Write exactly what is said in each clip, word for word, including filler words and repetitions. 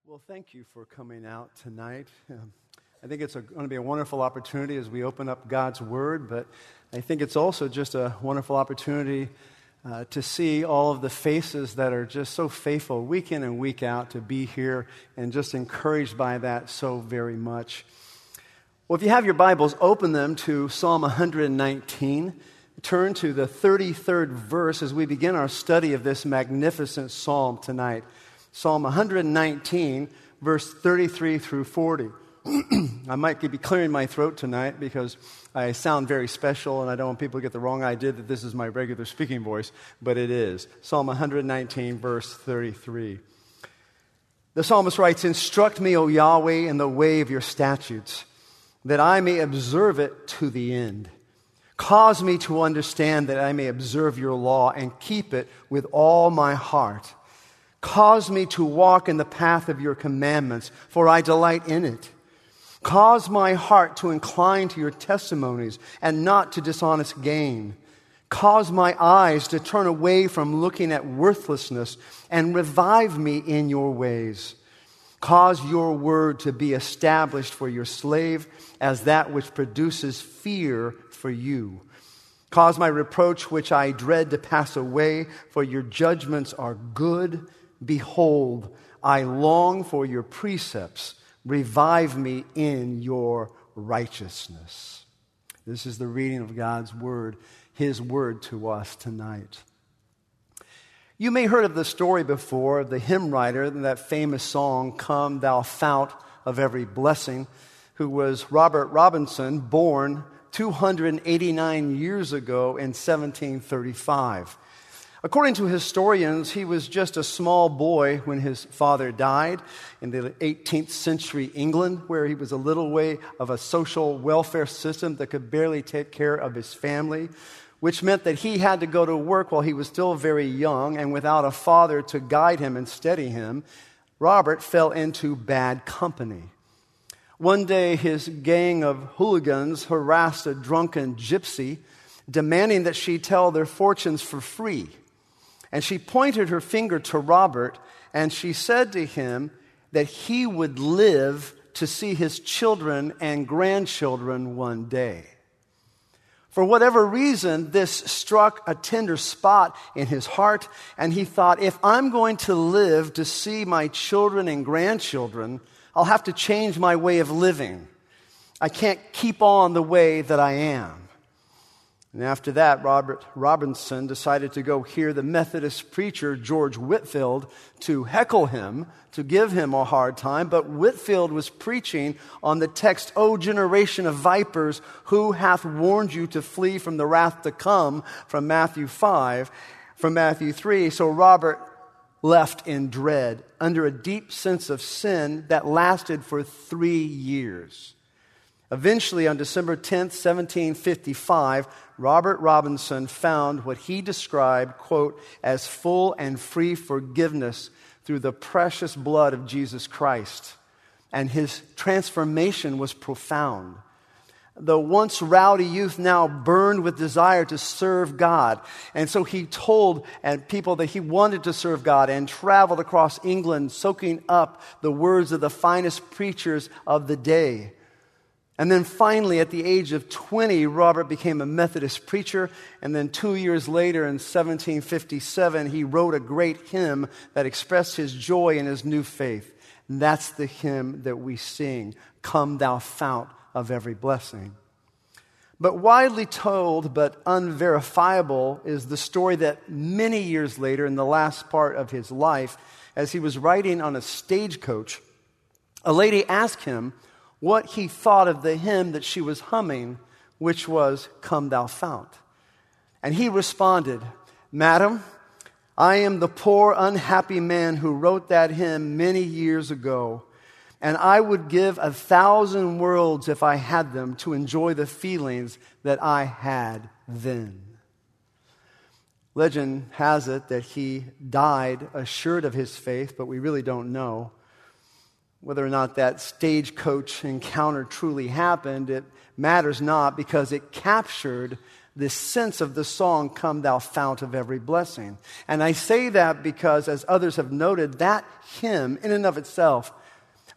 Well, thank you for coming out tonight. Um, I think it's a, going to be a wonderful opportunity as we open up God's Word, but I think it's also just a wonderful opportunity uh, to see all of the faces that are just so faithful week in and week out to be here and just encouraged by that so very much. Well, if you have your Bibles, open them to Psalm one nineteen. Turn to the thirty-third verse as we begin our study of this magnificent psalm tonight. Psalm one nineteen, verse thirty-three through forty. I might be clearing my throat tonight because I sound very special and I don't want people to get the wrong idea that this is my regular speaking voice, but it is. Psalm one nineteen, verse thirty-three. The psalmist writes, "Instruct me, O Yahweh, in the way of your statutes, that I may observe it to the end. Cause me to understand that I may observe your law and keep it with all my heart. Cause me to walk in the path of your commandments, for I delight in it. Cause my heart to incline to your testimonies and not to dishonest gain. Cause my eyes to turn away from looking at worthlessness and revive me in your ways. Cause your word to be established for your slave as that which produces fear for you. Cause my reproach which I dread to pass away, for your judgments are good. Behold, I long for your precepts. Revive me in your righteousness." This is the reading of God's word, His word to us tonight. You may have heard of the story before of the hymn writer, that famous song, "Come Thou Fount of Every Blessing," who was Robert Robinson, born two hundred eighty-nine years ago in seventeen thirty-five. According to historians, he was just a small boy when his father died in the eighteenth century England, where he was a little way of a social welfare system that could barely take care of his family, which meant that he had to go to work while he was still very young, and without a father to guide him and steady him, Robert fell into bad company. One day, his gang of hooligans harassed a drunken gypsy, demanding that she tell their fortunes for free. And she pointed her finger to Robert, and she said to him that he would live to see his children and grandchildren one day. For whatever reason, this struck a tender spot in his heart, and he thought, if I'm going to live to see my children and grandchildren, I'll have to change my way of living. I can't keep on the way that I am. And after that, Robert Robinson decided to go hear the Methodist preacher George Whitefield to heckle him, to give him a hard time. But Whitefield was preaching on the text, "O generation of vipers, who hath warned you to flee from the wrath to come," from Matthew five, from Matthew three. So Robert left in dread, under a deep sense of sin that lasted for three years. Eventually, on December tenth, seventeen fifty-five, Robert Robinson found what he described, quote, as full and free forgiveness through the precious blood of Jesus Christ. And his transformation was profound. The once rowdy youth now burned with desire to serve God. And so he told and people that he wanted to serve God and traveled across England, soaking up the words of the finest preachers of the day. And then finally, at the age of twenty, Robert became a Methodist preacher. And then two years later, in seventeen fifty-seven, he wrote a great hymn that expressed his joy in his new faith. And that's the hymn that we sing, "Come Thou Fount of Every Blessing." But widely told but unverifiable is the story that many years later, in the last part of his life, as he was riding on a stagecoach, a lady asked him what he thought of the hymn that she was humming, which was "Come Thou Fount." And he responded, "Madam, I am the poor, unhappy man who wrote that hymn many years ago, and I would give a thousand worlds if I had them to enjoy the feelings that I had then." Legend has it that he died assured of his faith, but we really don't know. Whether or not that stagecoach encounter truly happened, it matters not, because it captured this sense of the song, "Come Thou Fount of Every Blessing." And I say that because, as others have noted, that hymn in and of itself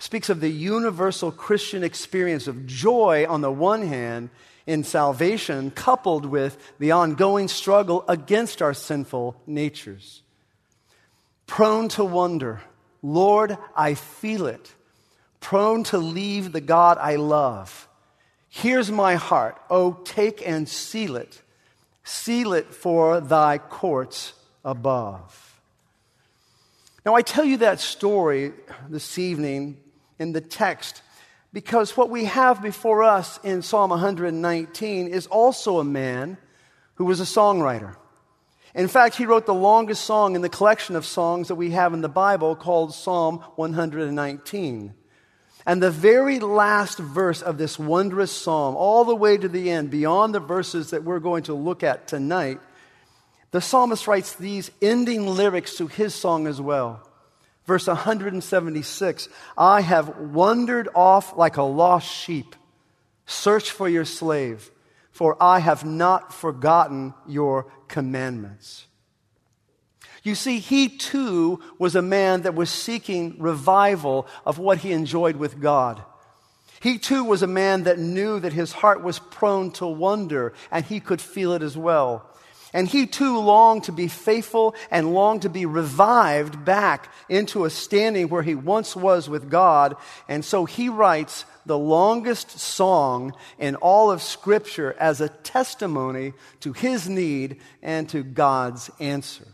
speaks of the universal Christian experience of joy on the one hand in salvation, coupled with the ongoing struggle against our sinful natures. Prone to wonder, Lord, I feel it. Prone to leave the God I love. Here's my heart. Oh, take and seal it. Seal it for thy courts above. Now, I tell you that story this evening in the text because what we have before us in Psalm one nineteen is also a man who was a songwriter. In fact, he wrote the longest song in the collection of songs that we have in the Bible called Psalm one nineteen. And the very last verse of this wondrous psalm, all the way to the end, beyond the verses that we're going to look at tonight, the psalmist writes these ending lyrics to his song as well. Verse one seventy-six, I have wandered off like a lost sheep. Search for your slave, for I have not forgotten your commandments. You see, he too was a man that was seeking revival of what he enjoyed with God. He too was a man that knew that his heart was prone to wonder, and he could feel it as well. And he too longed to be faithful and longed to be revived back into a standing where he once was with God. And so he writes the longest song in all of Scripture as a testimony to his need and to God's answer.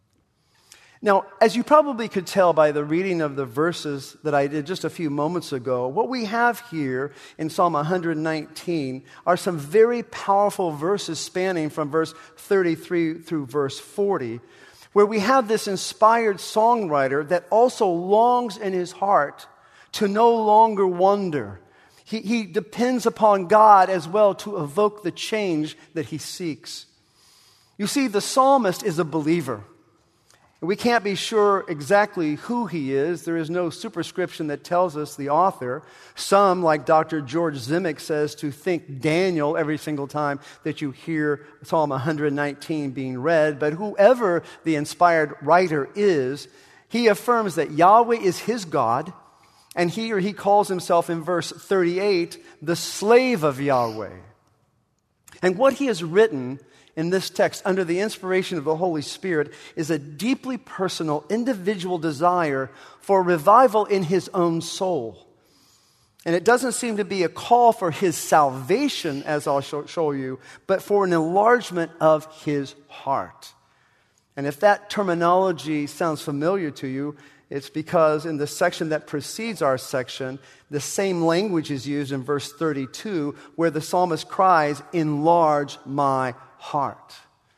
Now, as you probably could tell by the reading of the verses that I did just a few moments ago, what we have here in Psalm one nineteen are some very powerful verses spanning from verse thirty-three through verse forty, where we have this inspired songwriter that also longs in his heart to no longer wonder. He, he depends upon God as well to evoke the change that he seeks. You see, the psalmist is a believer. We can't be sure exactly who he is. There is no superscription that tells us the author. Some, like Doctor George Zimmick says, to think Daniel every single time that you hear Psalm one nineteen being read. But whoever the inspired writer is, he affirms that Yahweh is his God, and he or he calls himself in verse thirty-eight the slave of Yahweh. And what he has written in this text, under the inspiration of the Holy Spirit, is a deeply personal, individual desire for revival in his own soul. And it doesn't seem to be a call for his salvation, as I'll show, show you, but for an enlargement of his heart. And if that terminology sounds familiar to you, it's because in the section that precedes our section, the same language is used in verse thirty-two, where the psalmist cries, enlarge my heart.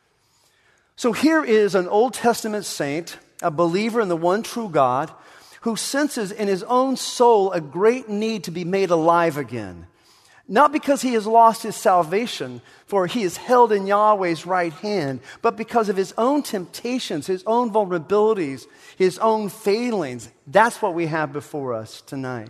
So here is an Old Testament saint, a believer in the one true God, who senses in his own soul a great need to be made alive again. Not because he has lost his salvation, for he is held in Yahweh's right hand, but because of his own temptations, his own vulnerabilities, his own failings. That's what we have before us tonight.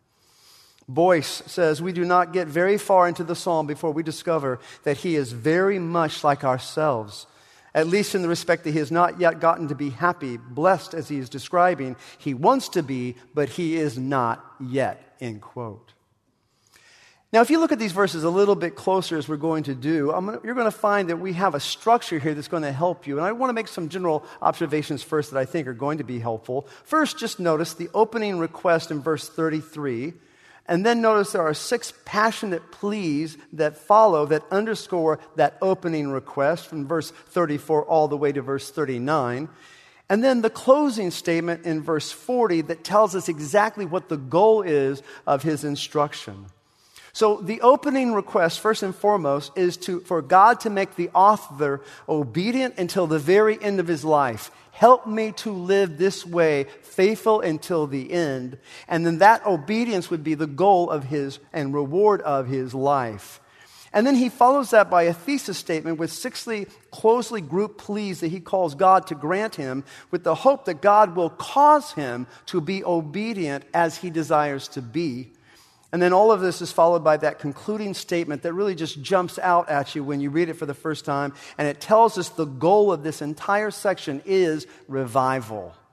Boyce says, we do not get very far into the psalm before we discover that he is very much like ourselves, at least in the respect that he has not yet gotten to be happy, blessed as he is describing. He wants to be, but he is not yet, end quote. Now, if you look at these verses a little bit closer, as we're going to do, I'm gonna, you're going to find that we have a structure here that's going to help you. And I want to make some general observations first that I think are going to be helpful. First, just notice the opening request in verse thirty-three. And then notice there are six passionate pleas that follow that underscore that opening request from verse thirty-four all the way to verse thirty-nine. And then the closing statement in verse forty that tells us exactly what the goal is of his instruction. So the opening request, first and foremost, is to for God to make the author obedient until the very end of his life. Help me to live this way, faithful until the end. And then that obedience would be the goal of his and reward of his life. And then he follows that by a thesis statement with sixty closely grouped pleas that he calls God to grant him, with the hope that God will cause him to be obedient as he desires to be. And then all of this is followed by that concluding statement that really just jumps out at you when you read it for the first time. And it tells us the goal of this entire section is revival.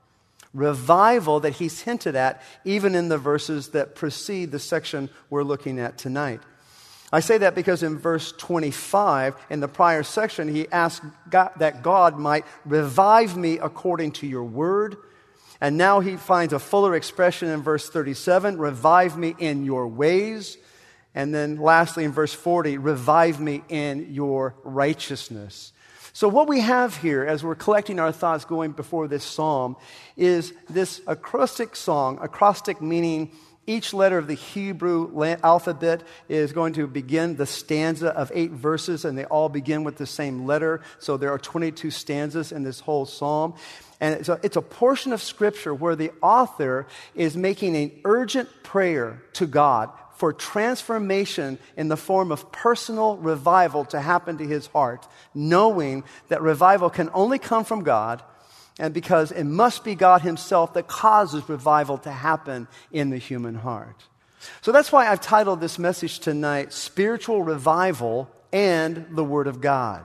Revival that he's hinted at even in the verses that precede the section we're looking at tonight. I say that because in verse twenty-five, in the prior section, he asked God, that God might revive me according to your word. And now he finds a fuller expression in verse thirty-seven, revive me in your ways. And then lastly in verse forty, revive me in your righteousness. So what we have here as we're collecting our thoughts going before this psalm is this acrostic song, acrostic meaning each letter of the Hebrew alphabet is going to begin the stanza of eight verses, and they all begin with the same letter. So there are twenty-two stanzas in this whole psalm. And it's a, it's a portion of Scripture where the author is making an urgent prayer to God for transformation in the form of personal revival to happen to his heart, knowing that revival can only come from God, and because it must be God himself that causes revival to happen in the human heart. So that's why I've titled this message tonight, Spiritual Revival and the Word of God.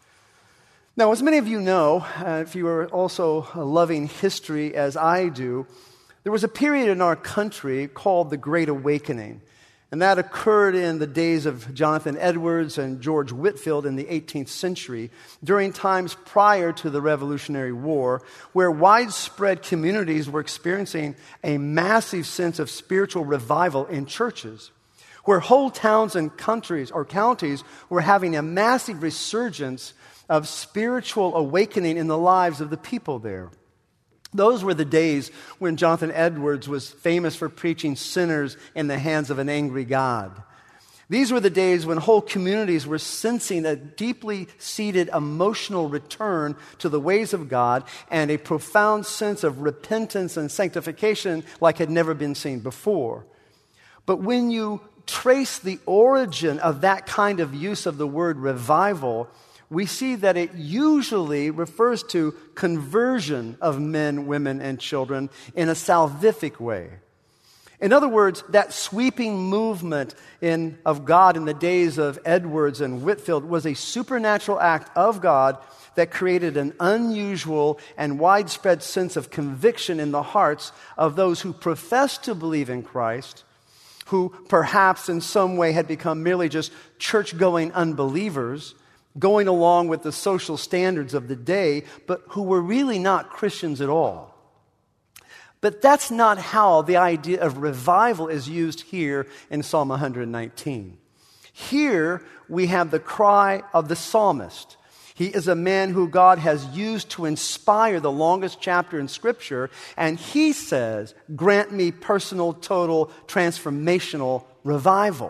Now, as many of you know, uh, if you are also loving history as I do, there was a period in our country called the Great Awakening. And that occurred in the days of Jonathan Edwards and George Whitefield in the eighteenth century, during times prior to the Revolutionary War, where widespread communities were experiencing a massive sense of spiritual revival in churches, where whole towns and countries or counties were having a massive resurgence of spiritual awakening in the lives of the people there. Those were the days when Jonathan Edwards was famous for preaching sinners in the hands of an angry God. These were the days when whole communities were sensing a deeply seated emotional return to the ways of God and a profound sense of repentance and sanctification like had never been seen before. But when you trace the origin of that kind of use of the word revival, we see that it usually refers to conversion of men, women, and children in a salvific way. In other words, that sweeping movement in, of God in the days of Edwards and Whitefield was a supernatural act of God that created an unusual and widespread sense of conviction in the hearts of those who professed to believe in Christ, who perhaps in some way had become merely just church-going unbelievers, going along with the social standards of the day, but who were really not Christians at all. But that's not how the idea of revival is used here in Psalm one nineteen. Here we have the cry of the psalmist. He is a man who God has used to inspire the longest chapter in Scripture, and he says, grant me personal, total, transformational revival.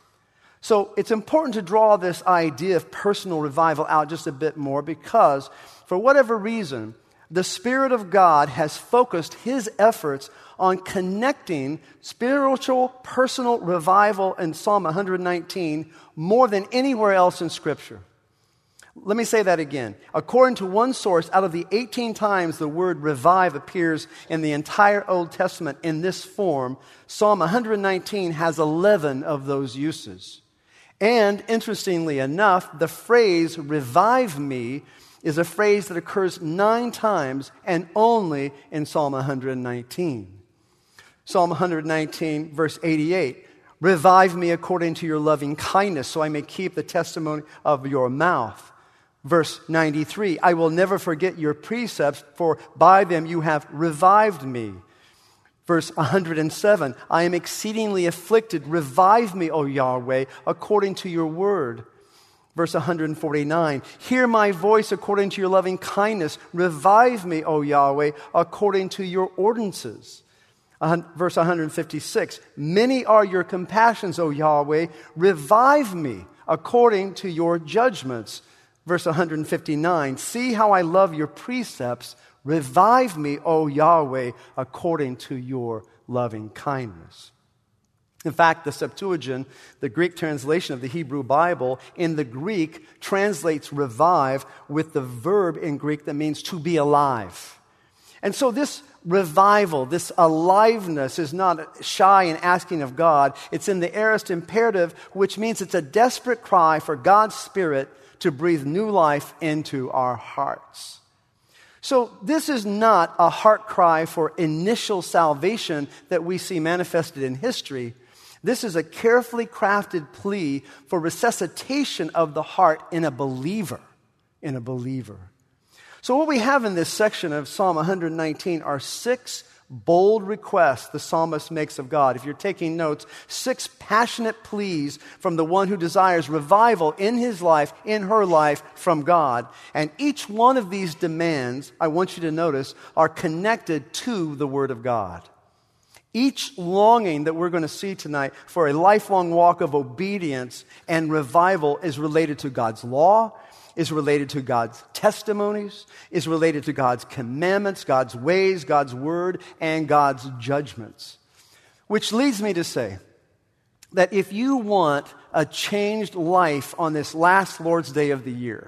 So it's important to draw this idea of personal revival out just a bit more because, for whatever reason, the Spirit of God has focused his efforts on connecting spiritual, personal revival in Psalm one nineteen more than anywhere else in Scripture. Let me say that again. According to one source, out of the eighteen times the word revive appears in the entire Old Testament in this form, Psalm one nineteen has eleven of those uses. And interestingly enough, the phrase revive me is a phrase that occurs nine times and only in Psalm one nineteen. Psalm one nineteen, verse eighty-eight, revive me according to your loving kindness so I may keep the testimony of your mouth. Verse ninety-three, I will never forget your precepts, for by them you have revived me. Verse one hundred seven, I am exceedingly afflicted. Revive me, O Yahweh, according to your word. Verse one hundred forty-nine, hear my voice according to your loving kindness. Revive me, O Yahweh, according to your ordinances. Verse one hundred fifty-six, many are your compassions, O Yahweh. Revive me according to your judgments. Verse one hundred fifty-nine, see how I love your precepts. Revive me, O Yahweh, according to your loving kindness. In fact, the Septuagint, the Greek translation of the Hebrew Bible, in the Greek translates revive with the verb in Greek that means to be alive. And so this revival, this aliveness is not shy in asking of God. It's in the aorist imperative, which means it's a desperate cry for God's Spirit to breathe new life into our hearts. So this is not a heart cry for initial salvation that we see manifested in history. This is a carefully crafted plea for resuscitation of the heart in a believer, in a believer. So what we have in this section of Psalm one nineteen are six bold requests the psalmist makes of God. If you're taking notes, six passionate pleas from the one who desires revival in his life, in her life, from God. And each one of these demands, I want you to notice, are connected to the Word of God. Each longing that we're going to see tonight for a lifelong walk of obedience and revival is related to God's law, is related to God's testimonies, is related to God's commandments, God's ways, God's word, and God's judgments. Which leads me to say that if you want a changed life on this last Lord's Day of the year,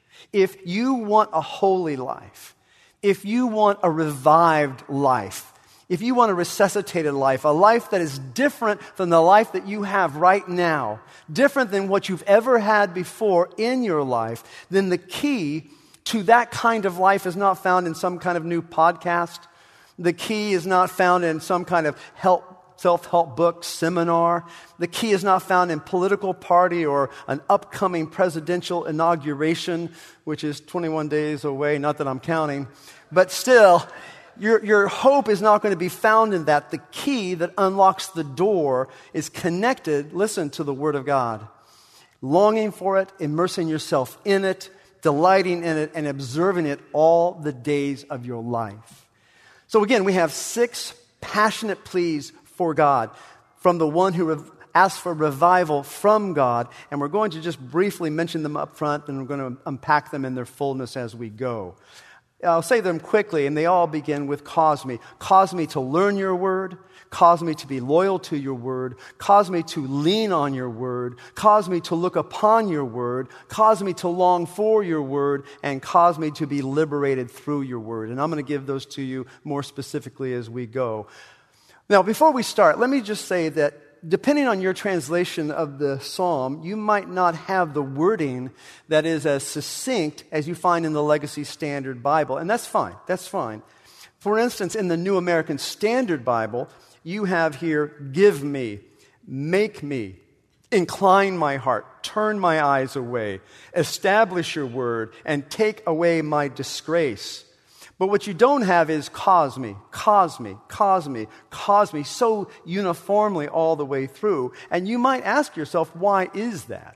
if you want a holy life, if you want a revived life, if you want a resuscitated life, a life that is different from the life that you have right now, different than what you've ever had before in your life, then the key to that kind of life is not found in some kind of new podcast. The key is not found in some kind of help, self-help book, seminar. The key is not found in political party or an upcoming presidential inauguration, which is twenty-one days away, not that I'm counting, but still, Your, your hope is not going to be found in that. The key that unlocks the door is connected, listen, to the Word of God. Longing for it, immersing yourself in it, delighting in it, and observing it all the days of your life. So again, we have six passionate pleas for God from the one who rev- asked for revival from God. And we're going to just briefly mention them up front, and we're going to unpack them in their fullness as we go. I'll say them quickly, and they all begin with cause me. Cause me to learn your word. Cause me to be loyal to your word. Cause me to lean on your word. Cause me to look upon your word. Cause me to long for your word. And cause me to be liberated through your word. And I'm going to give those to you more specifically as we go. Now, before we start, let me just say that depending on your translation of the psalm, you might not have the wording that is as succinct as you find in the Legacy Standard Bible. And that's fine. That's fine. For instance, in the New American Standard Bible, you have here, give me, make me, incline my heart, turn my eyes away, establish your word, and take away my disgrace. But what you don't have is cause me, cause me, cause me, cause me, so uniformly all the way through. And you might ask yourself, why is that?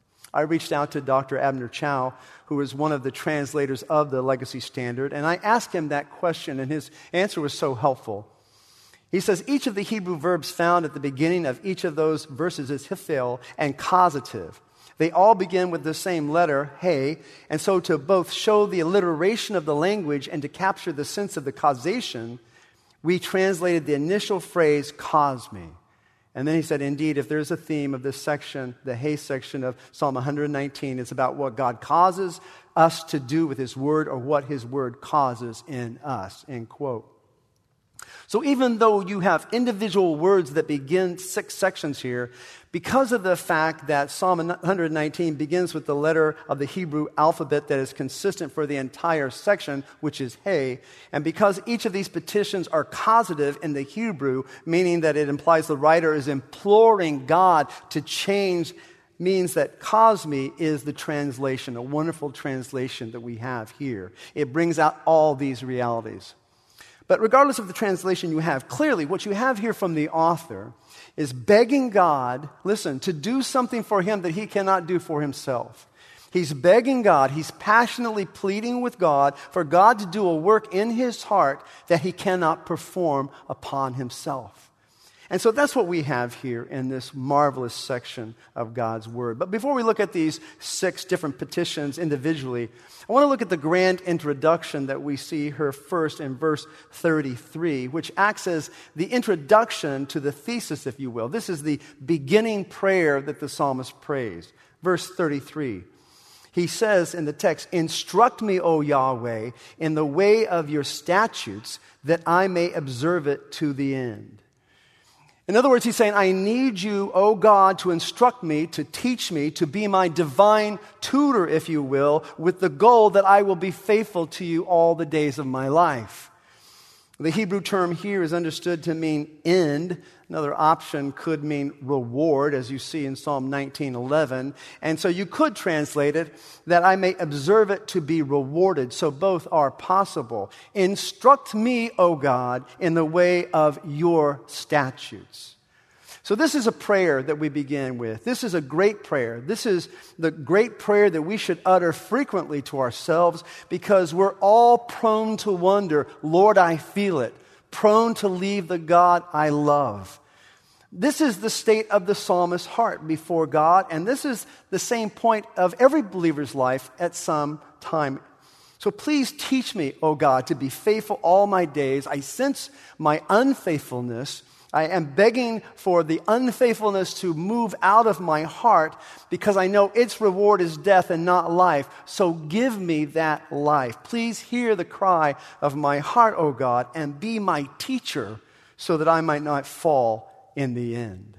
I reached out to Doctor Abner Chow, who is one of the translators of the Legacy Standard, and I asked him that question, and his answer was so helpful. He says, each of the Hebrew verbs found at the beginning of each of those verses is hifil and causative. They all begin with the same letter, hey, and so to both show the alliteration of the language and to capture the sense of the causation, we translated the initial phrase, cause me. And then he said, indeed, if there's a theme of this section, the hey section of Psalm one nineteen, it's about what God causes us to do with His Word or what His Word causes in us, end quote. So even though you have individual words that begin six sections here, because of the fact that Psalm one nineteen begins with the letter of the Hebrew alphabet that is consistent for the entire section, which is hey, and because each of these petitions are causative in the Hebrew, meaning that it implies the writer is imploring God to change, means that cause me is the translation, a wonderful translation that we have here. It brings out all these realities. But regardless of the translation you have, clearly what you have here from the author is begging God, listen, to do something for him that he cannot do for himself. He's begging God, he's passionately pleading with God for God to do a work in his heart that he cannot perform upon himself. And so that's what we have here in this marvelous section of God's Word. But before we look at these six different petitions individually, I want to look at the grand introduction that we see here first in verse thirty-three, which acts as the introduction to the thesis, if you will. This is the beginning prayer that the psalmist prays. Verse thirty-three. He says in the text, instruct me, O Yahweh, in the way of your statutes, that I may observe it to the end. In other words, he's saying, I need you, O God, to instruct me, to teach me, to be my divine tutor, if you will, with the goal that I will be faithful to you all the days of my life. The Hebrew term here is understood to mean end. Another option could mean reward, as you see in Psalm nineteen eleven. And so you could translate it, that I may observe it to be rewarded. So both are possible. Instruct me, O God, in the way of your statutes. So this is a prayer that we begin with. This is a great prayer. This is the great prayer that we should utter frequently to ourselves, because we're all prone to wonder, Lord, I feel it. Prone to leave the God I love. This is the state of the psalmist's heart before God, and this is the same point of every believer's life at some time. So please teach me, O God, to be faithful all my days. I sense my unfaithfulness. I am begging for the unfaithfulness to move out of my heart, because I know its reward is death and not life. So give me that life. Please hear the cry of my heart, O God, and be my teacher so that I might not fall in the end.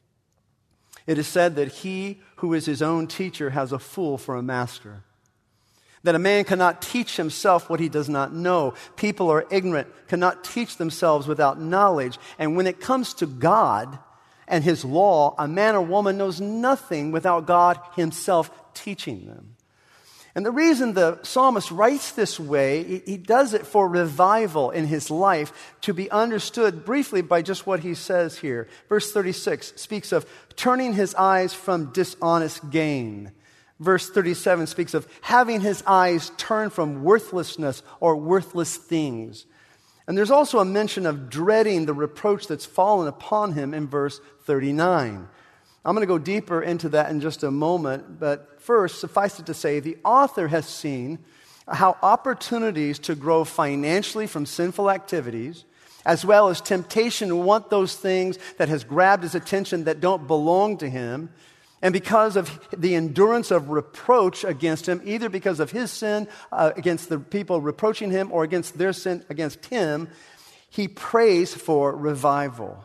It is said that he who is his own teacher has a fool for a master. That a man cannot teach himself what he does not know. People are ignorant, cannot teach themselves without knowledge. And when it comes to God and his law, a man or woman knows nothing without God himself teaching them. And the reason the psalmist writes this way, he does it for revival in his life, to be understood briefly by just what he says here. Verse thirty-six speaks of turning his eyes from dishonest gain. Verse thirty-seven speaks of having his eyes turned from worthlessness or worthless things. And there's also a mention of dreading the reproach that's fallen upon him in verse thirty-nine. I'm going to go deeper into that in just a moment, but first, suffice it to say, the author has seen how opportunities to grow financially from sinful activities, as well as temptation to want those things that has grabbed his attention that don't belong to him, and because of the endurance of reproach against him, either because of his sin uh, against the people reproaching him or against their sin against him, he prays for revival.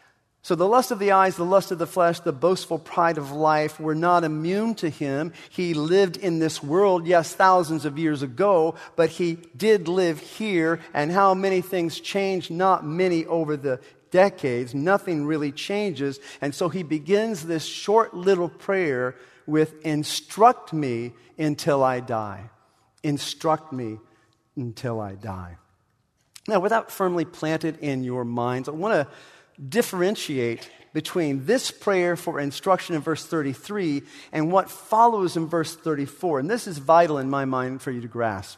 So the lust of the eyes, the lust of the flesh, the boastful pride of life were not immune to him. He lived in this world, yes, thousands of years ago, but he did live here. And how many things changed? Not many over the decades. Nothing really changes. And so he begins this short little prayer with, instruct me until I die. Instruct me until I die. Now, without firmly planted in your minds, I want to differentiate between this prayer for instruction in verse thirty-three and what follows in verse thirty-four. And this is vital in my mind for you to grasp.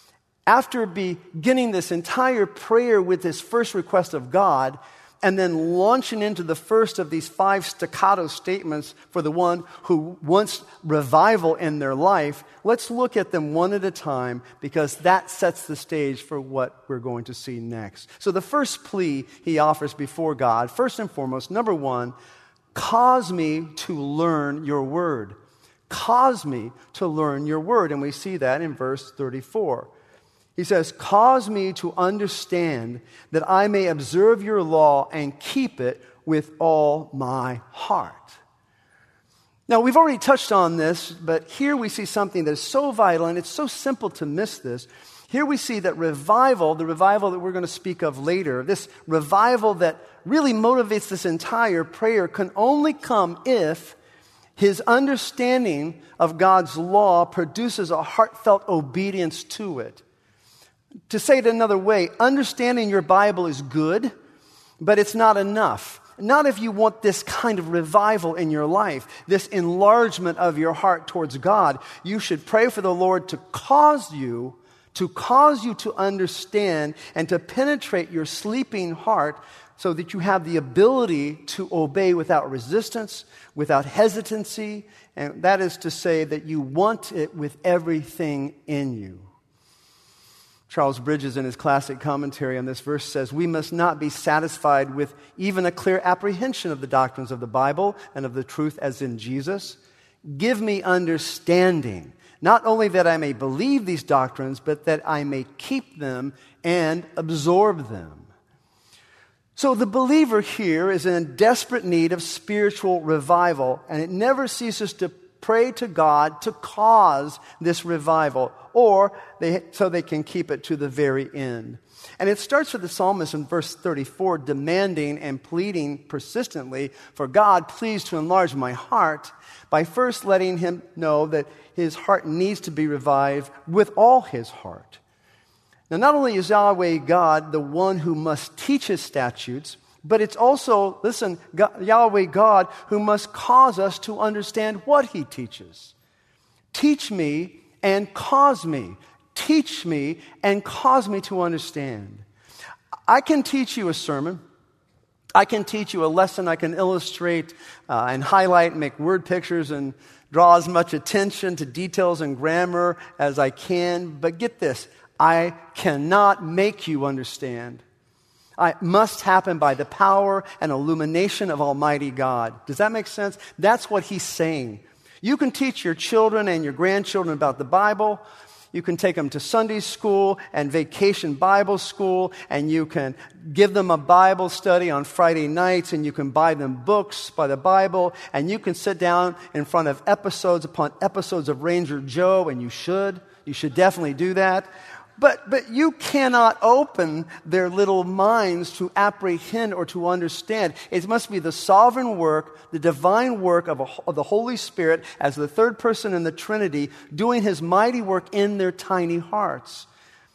After beginning this entire prayer with this first request of God, and then launching into the first of these five staccato statements for the one who wants revival in their life, let's look at them one at a time, because that sets the stage for what we're going to see next. So the first plea he offers before God, first and foremost, number one, cause me to learn your word. Cause me to learn your word. And we see that in verse thirty-four. He says, cause me to understand that I may observe your law and keep it with all my heart. Now, we've already touched on this, but here we see something that is so vital, and it's so simple to miss this. Here we see that revival, the revival that we're going to speak of later, this revival that really motivates this entire prayer, can only come if his understanding of God's law produces a heartfelt obedience to it. To say it another way, understanding your Bible is good, but it's not enough. Not if you want this kind of revival in your life, this enlargement of your heart towards God. You should pray for the Lord to cause you, to cause you to understand and to penetrate your sleeping heart so that you have the ability to obey without resistance, without hesitancy, and that is to say that you want it with everything in you. Charles Bridges, in his classic commentary on this verse, says, we must not be satisfied with even a clear apprehension of the doctrines of the Bible and of the truth as in Jesus. Give me understanding, not only that I may believe these doctrines, but that I may keep them and absorb them. So the believer here is in desperate need of spiritual revival, and it never ceases to pray to God to cause this revival, or they, so they can keep it to the very end. And it starts with the psalmist in verse thirty-four, demanding and pleading persistently for God, please to enlarge my heart, by first letting him know that his heart needs to be revived with all his heart. Now, not only is Yahweh God the one who must teach his statutes, but it's also, listen, God, Yahweh God who must cause us to understand what he teaches. Teach me and cause me. Teach me and cause me to understand. I can teach you a sermon. I can teach you a lesson. I can illustrate uh, and highlight and make word pictures and draw as much attention to details and grammar as I can. But get this, I cannot make you understand. It must happen by the power and illumination of Almighty God. Does that make sense? That's what he's saying. You can teach your children and your grandchildren about the Bible. You can take them to Sunday school and vacation Bible school, and you can give them a Bible study on Friday nights, and you can buy them books by the Bible, and you can sit down in front of episodes upon episodes of Ranger Joe, and you should. You should definitely do that. But but you cannot open their little minds to apprehend or to understand. It must be the sovereign work, the divine work of, a, of the Holy Spirit as the third person in the Trinity doing his mighty work in their tiny hearts.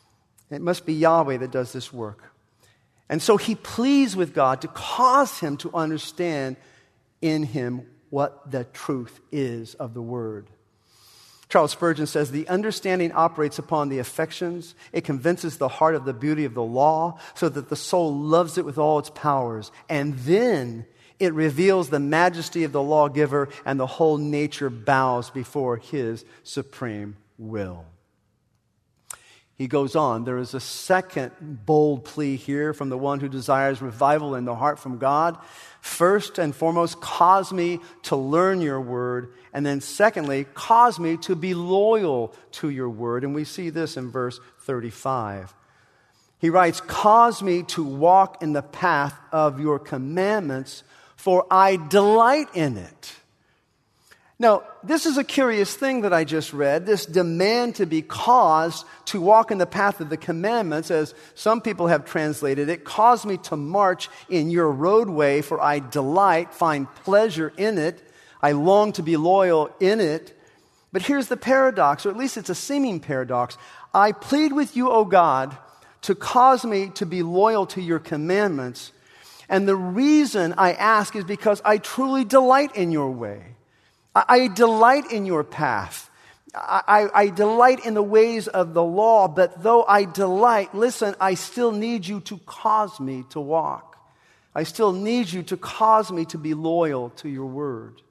It must be Yahweh that does this work. And so he pleads with God to cause him to understand in him what the truth is of the Word. Charles Spurgeon says, the understanding operates upon the affections. It convinces the heart of the beauty of the law so that the soul loves it with all its powers. And then it reveals the majesty of the lawgiver, and the whole nature bows before his supreme will. He goes on, there is a second bold plea here from the one who desires revival in the heart from God. First and foremost, cause me to learn your word. And then secondly, cause me to be loyal to your word. And we see this in verse thirty-five. He writes, cause me to walk in the path of your commandments, for I delight in it. Now, this is a curious thing that I just read, this demand to be caused to walk in the path of the commandments, as some people have translated it, cause me to march in your roadway, for I delight, find pleasure in it. I long to be loyal in it. But here's the paradox, or at least it's a seeming paradox. I plead with you, O God, to cause me to be loyal to your commandments. And the reason I ask is because I truly delight in your way. I, I delight in your path. I, I, I delight in the ways of the law, but though I delight, listen, I still need you to cause me to walk. I still need you to cause me to be loyal to your word.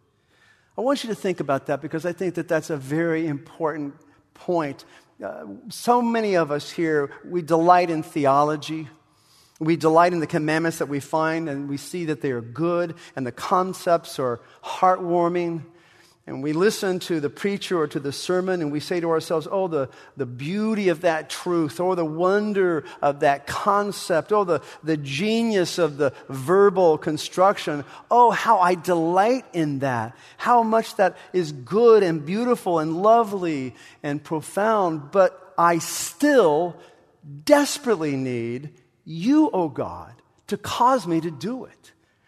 I want you to think about that, because I think that that's a very important point. Uh, so many of us here, we delight in theology. We delight in the commandments that we find, and we see that they are good, and the concepts are heartwarming. And we listen to the preacher or to the sermon, and we say to ourselves, oh, the, the beauty of that truth, or the wonder of that concept, oh, the, the genius of the verbal construction. Oh, how I delight in that. How much that is good and beautiful and lovely and profound. But I still desperately need you, oh God, to cause me to do it.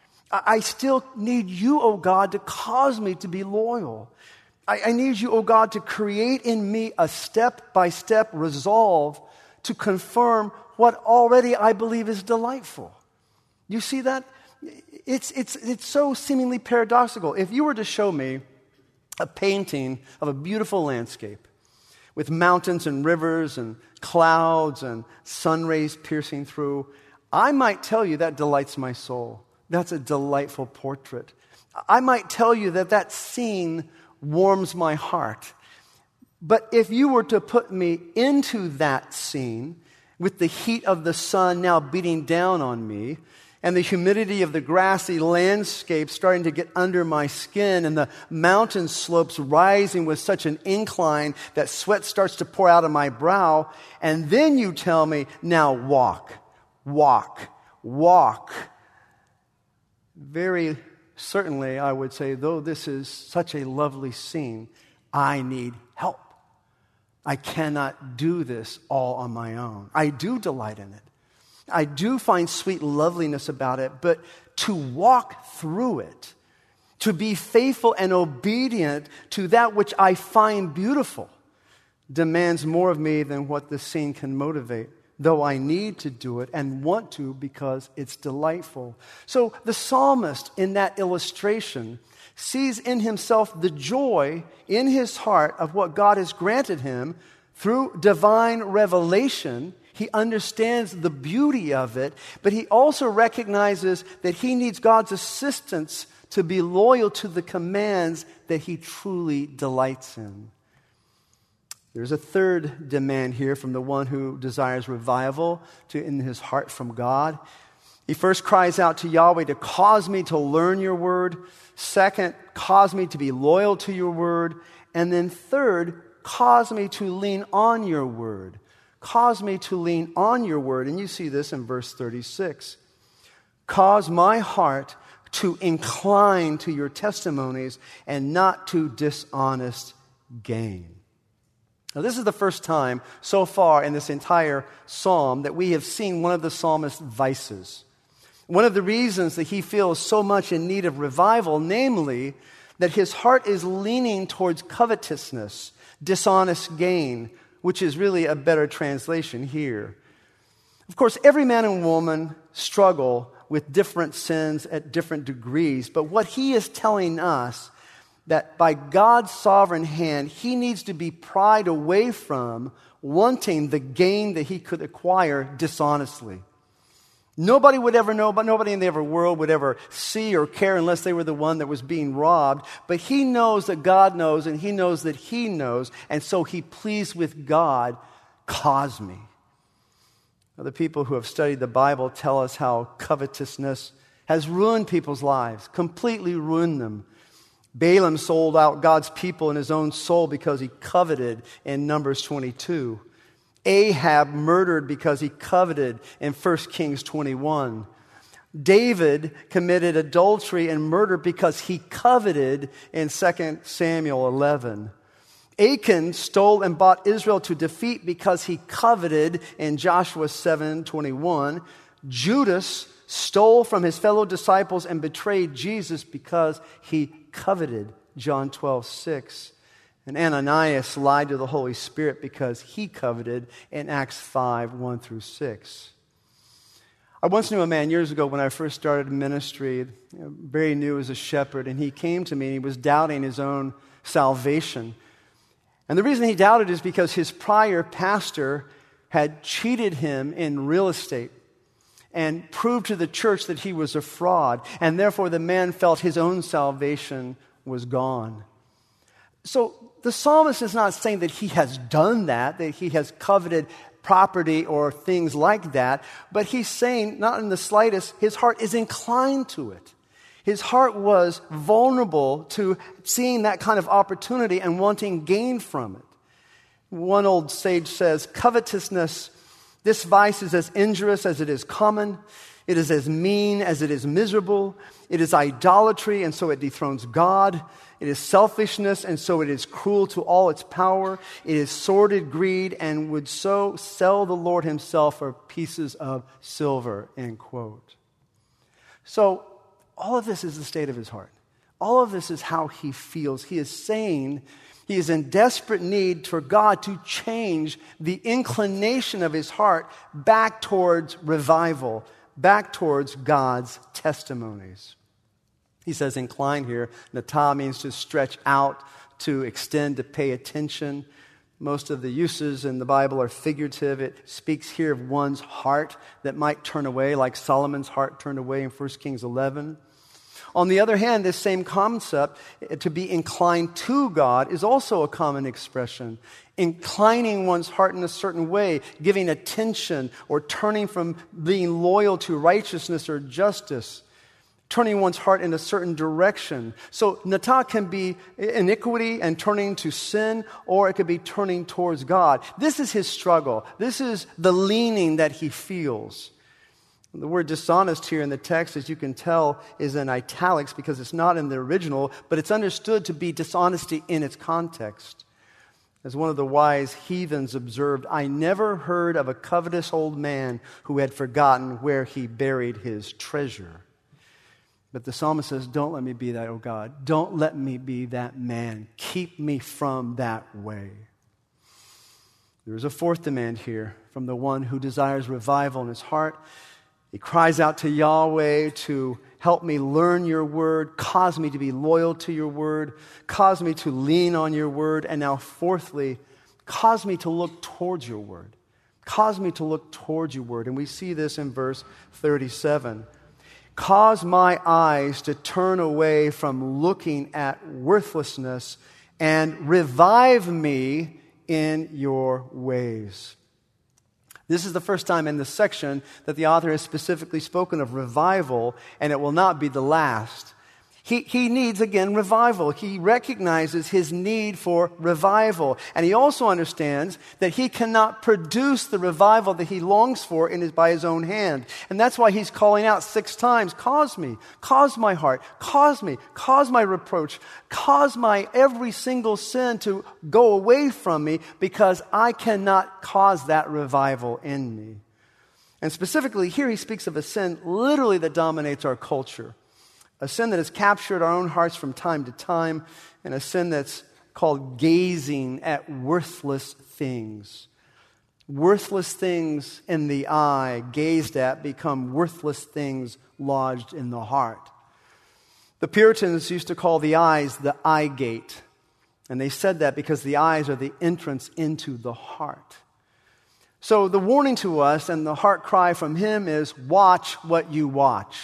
I still need you, oh God, to cause me to be loyal. I, I need you, oh God, to create in me a step-by-step resolve to confirm what already I believe is delightful. You see that? It's, it's, it's so seemingly paradoxical. If you were to show me a painting of a beautiful landscape with mountains and rivers and clouds and sun rays piercing through, I might tell you that delights my soul. That's a delightful portrait. I might tell you that that scene warms my heart. But if you were to put me into that scene with the heat of the sun now beating down on me, and the humidity of the grassy landscape starting to get under my skin, and the mountain slopes rising with such an incline that sweat starts to pour out of my brow, and then you tell me, now walk, walk, walk, very certainly, I would say, though this is such a lovely scene, I need help. I cannot do this all on my own. I do delight in it. I do find sweet loveliness about it, but to walk through it, to be faithful and obedient to that which I find beautiful, demands more of me than what the scene can motivate, though I need to do it and want to because it's delightful. So the psalmist in that illustration sees in himself the joy in his heart of what God has granted him through divine revelation. He understands the beauty of it, but he also recognizes that he needs God's assistance to be loyal to the commands that he truly delights in. There's a third demand here from the one who desires revival to in his heart from God. He first cries out to Yahweh to cause me to learn your word. Second, cause me to be loyal to your word. And then third, cause me to lean on your word. Cause me to lean on your word. And you see this in verse thirty-six. Cause my heart to incline to your testimonies and not to dishonest gain. Now, this is the first time so far in this entire psalm that we have seen one of the psalmist's vices. One of the reasons that he feels so much in need of revival, namely, that his heart is leaning towards covetousness, dishonest gain, which is really a better translation here. Of course, every man and woman struggle with different sins at different degrees, but what he is telling us that by God's sovereign hand, he needs to be pried away from wanting the gain that he could acquire dishonestly. Nobody would ever know, but nobody in the ever world would ever see or care unless they were the one that was being robbed. But he knows that God knows, and he knows that he knows, and so he pleads with God, cause me. Now, the people who have studied the Bible tell us how covetousness has ruined people's lives, completely ruined them. Balaam sold out God's people and his own soul because he coveted in Numbers twenty-two. Ahab murdered because he coveted in First Kings twenty-one. David committed adultery and murder because he coveted in Second Samuel eleven. Achan stole and bought Israel to defeat because he coveted in Joshua seven twenty-one. Judas stole from his fellow disciples and betrayed Jesus because he coveted, John twelve six. And Ananias lied to the Holy Spirit because he coveted in Acts five one through six. I once knew a man years ago when I first started ministry, you know, very new as a shepherd, and he came to me and he was doubting his own salvation. And the reason he doubted is because his prior pastor had cheated him in real estate and proved to the church that he was a fraud, and therefore the man felt his own salvation was gone. So the psalmist is not saying that he has done that, that he has coveted property or things like that, but he's saying, not in the slightest, his heart is inclined to it. His heart was vulnerable to seeing that kind of opportunity and wanting gain from it. One old sage says, covetousness, this vice is as injurious as it is common. It is as mean as it is miserable. It is idolatry, and so it dethrones God. It is selfishness, and so it is cruel to all its power. It is sordid greed, and would so sell the Lord himself for pieces of silver, end quote. So all of this is the state of his heart. All of this is how he feels. He is saying he is in desperate need for God to change the inclination of his heart back towards revival, back towards God's testimonies. He says incline here. Natah means to stretch out, to extend, to pay attention. Most of the uses in the Bible are figurative. It speaks here of one's heart that might turn away, like Solomon's heart turned away in First Kings eleven. On the other hand, this same concept, to be inclined to God, is also a common expression. Inclining one's heart in a certain way, giving attention, or turning from being loyal to righteousness or justice, turning one's heart in a certain direction. So natah can be iniquity and turning to sin, or it could be turning towards God. This is his struggle. This is the leaning that he feels. The word dishonest here in the text, as you can tell, is in italics because it's not in the original, but it's understood to be dishonesty in its context. As one of the wise heathens observed, I never heard of a covetous old man who had forgotten where he buried his treasure. But the psalmist says, don't let me be that, oh God. Don't let me be that man. Keep me from that way. There's a fourth demand here from the one who desires revival in his heart. He cries out to Yahweh to help me learn your word, cause me to be loyal to your word, cause me to lean on your word, and now fourthly, cause me to look towards your word. Cause me to look towards your word. And we see this in verse thirty-seven. Cause my eyes to turn away from looking at worthlessness and revive me in your ways. This is the first time in this section that the author has specifically spoken of revival, and it will not be the last. He, he needs, again, revival. He recognizes his need for revival. And he also understands that he cannot produce the revival that he longs for in his, by his own hand. And that's why he's calling out six times, cause me, cause my heart, cause me, cause my reproach, cause my every single sin to go away from me because I cannot cause that revival in me. And specifically here he speaks of a sin literally that dominates our culture. A sin that has captured our own hearts from time to time, and a sin that's called gazing at worthless things. Worthless things in the eye, gazed at, become worthless things lodged in the heart. The Puritans used to call the eyes the eye gate, and they said that because the eyes are the entrance into the heart. So the warning to us and the heart cry from him is, watch what you watch.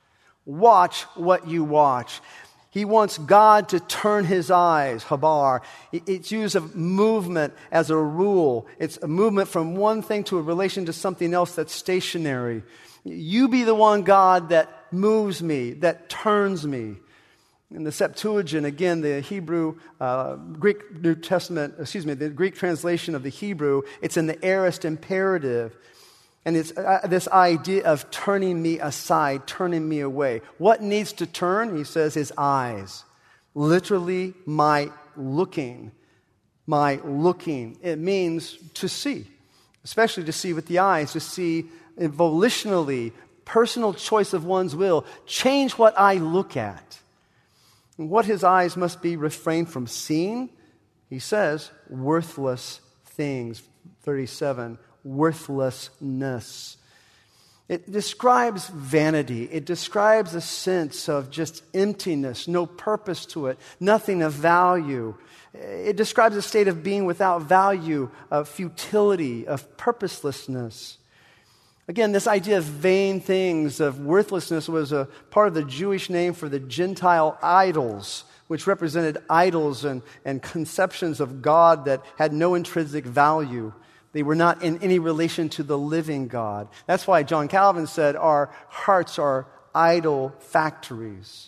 Watch what you watch. He wants God to turn his eyes, habar. It's use of movement as a rule. It's a movement from one thing to a relation to something else that's stationary. You be the one, God, that moves me, that turns me. In the Septuagint, again, the Hebrew, uh, Greek New Testament, excuse me, the Greek translation of the Hebrew, it's in the aorist imperative. And it's uh, this idea of turning me aside, turning me away. What needs to turn? He says his eyes. Literally, my looking. My looking. It means to see. Especially to see with the eyes. To see volitionally. Personal choice of one's will. Change what I look at. And what his eyes must be refrained from seeing? He says, worthless things. thirty-seven. Worthlessness. It describes vanity. It describes a sense of just emptiness, no purpose to it, nothing of value. It describes a state of being without value, of futility, of purposelessness. Again, this idea of vain things, of worthlessness, was a part of the Jewish name for the Gentile idols, which represented idols and, and conceptions of God that had no intrinsic value. They were not in any relation to the living God. That's why John Calvin said our hearts are idol factories.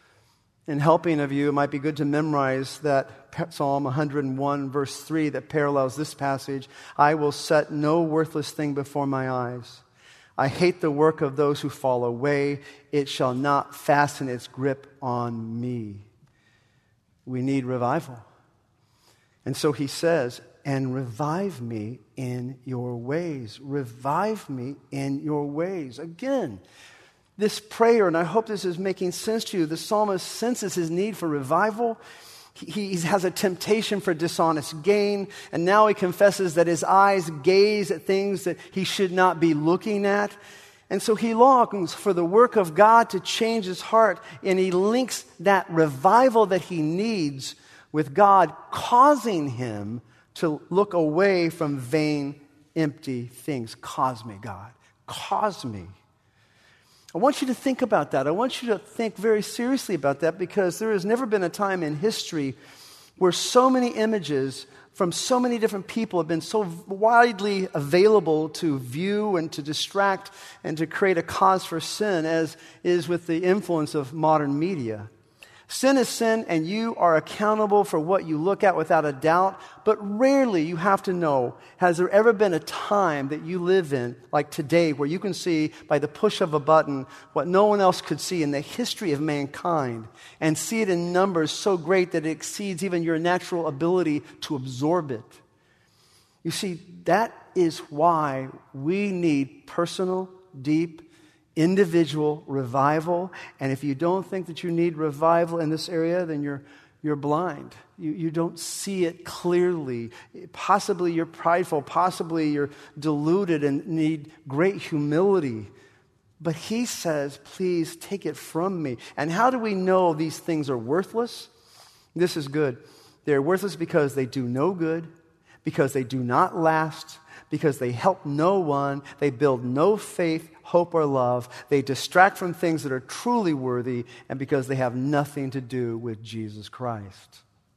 In helping of you, it might be good to memorize that Psalm one hundred one, verse three, that parallels this passage. I will set no worthless thing before my eyes. I hate the work of those who fall away. It shall not fasten its grip on me. We need revival. And so he says, and revive me in your ways. Revive me in your ways. Again, this prayer, and I hope this is making sense to you, the psalmist senses his need for revival. He, he has a temptation for dishonest gain, and now he confesses that his eyes gaze at things that he should not be looking at. And so he longs for the work of God to change his heart, and he links that revival that he needs with God causing him to look away from vain, empty things. Cause me, God. Cause me. I want you to think about that. I want you to think very seriously about that, because there has never been a time in history where so many images from so many different people have been so widely available to view and to distract and to create a cause for sin as is with the influence of modern media. Sin is sin, and you are accountable for what you look at without a doubt. But rarely you have to know, has there ever been a time that you live in, like today, where you can see by the push of a button what no one else could see in the history of mankind, and see it in numbers so great that it exceeds even your natural ability to absorb it? You see, that is why we need personal, deep, individual revival. And if you don't think that you need revival in this area, then you're you're blind. You, you don't see it clearly. Possibly you're prideful. Possibly you're deluded and need great humility. But he says, please take it from me. And how do we know these things are worthless? This is good. They're worthless because they do no good, because they do not last, because they help no one, they build no faith, hope, or love, they distract from things that are truly worthy, and because they have nothing to do with Jesus Christ.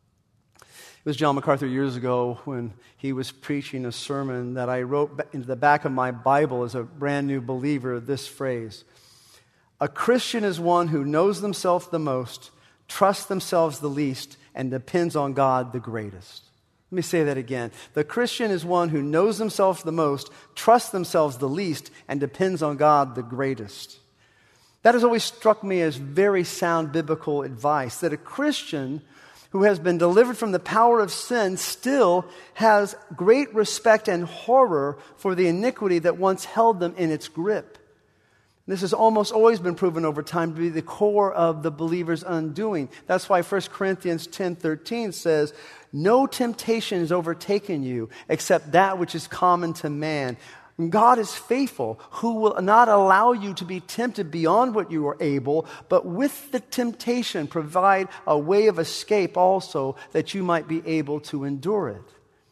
It was John MacArthur years ago when he was preaching a sermon that I wrote into the back of my Bible as a brand new believer, this phrase: a Christian is one who knows themselves the most, trusts themselves the least, and depends on God the greatest. Let me say that again. The Christian is one who knows themselves the most, trusts themselves the least, and depends on God the greatest. That has always struck me as very sound biblical advice, that a Christian who has been delivered from the power of sin still has great respect and horror for the iniquity that once held them in its grip. This has almost always been proven over time to be the core of the believer's undoing. That's why First Corinthians ten thirteen says, no temptation has overtaken you except that which is common to man. God is faithful, who will not allow you to be tempted beyond what you are able, but with the temptation provide a way of escape also, that you might be able to endure it.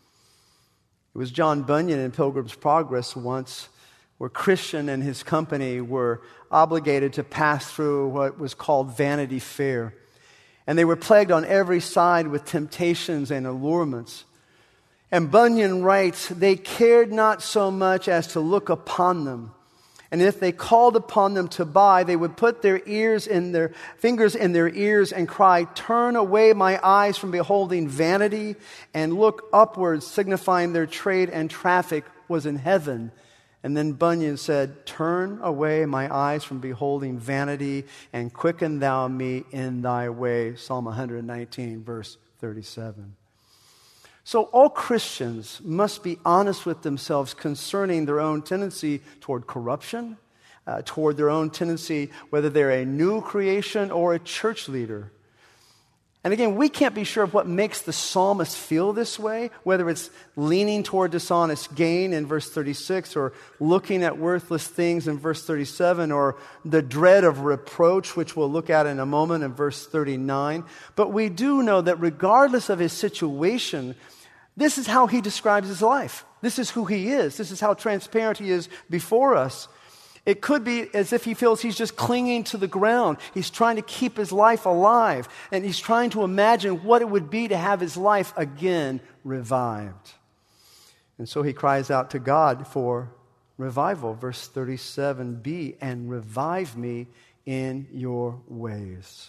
It was John Bunyan in Pilgrim's Progress once, where Christian and his company were obligated to pass through what was called Vanity Fair. And they were plagued on every side with temptations and allurements. And Bunyan writes, they cared not so much as to look upon them. And if they called upon them to buy, they would put their ears in their fingers in their ears and cry, turn away my eyes from beholding vanity, and look upwards, signifying their trade and traffic was in heaven. And then Bunyan said, turn away my eyes from beholding vanity, and quicken thou me in thy way. Psalm one nineteen, verse thirty-seven. So all Christians must be honest with themselves concerning their own tendency toward corruption, uh, toward their own tendency, whether they're a new creation or a church leader. And again, we can't be sure of what makes the psalmist feel this way, whether it's leaning toward dishonest gain in verse thirty-six, or looking at worthless things in verse thirty-seven, or the dread of reproach, which we'll look at in a moment in verse thirty-nine. But we do know that regardless of his situation, this is how he describes his life. This is who he is. This is how transparent he is before us. It could be as if he feels he's just clinging to the ground. He's trying to keep his life alive, and he's trying to imagine what it would be to have his life again revived. And so he cries out to God for revival. Verse thirty-seven b, and revive me in your ways.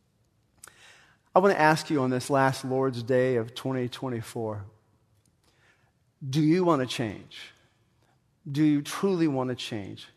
I want to ask you on this last Lord's Day of twenty twenty-four, do you want to change? Do you truly want to change?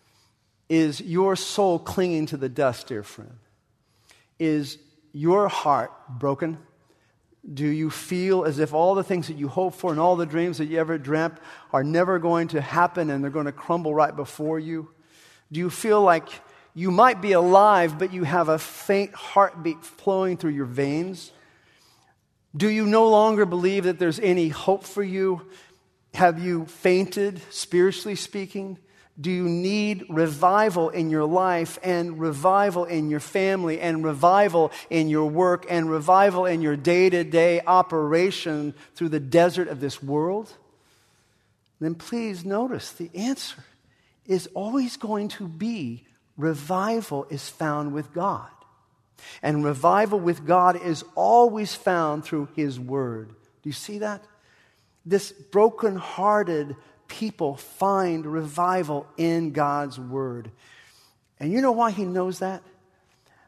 Is your soul clinging to the dust, dear friend? Is your heart broken? Do you feel as if all the things that you hope for and all the dreams that you ever dreamt are never going to happen and they're going to crumble right before you? Do you feel like you might be alive, but you have a faint heartbeat flowing through your veins? Do you no longer believe that there's any hope for you? Have you fainted, spiritually speaking? Do you need revival in your life, and revival in your family, and revival in your work, and revival in your day-to-day operation through the desert of this world? Then please notice the answer is always going to be revival is found with God. And revival with God is always found through His Word. Do you see that? This broken-hearted people find revival in God's Word. And you know why He knows that?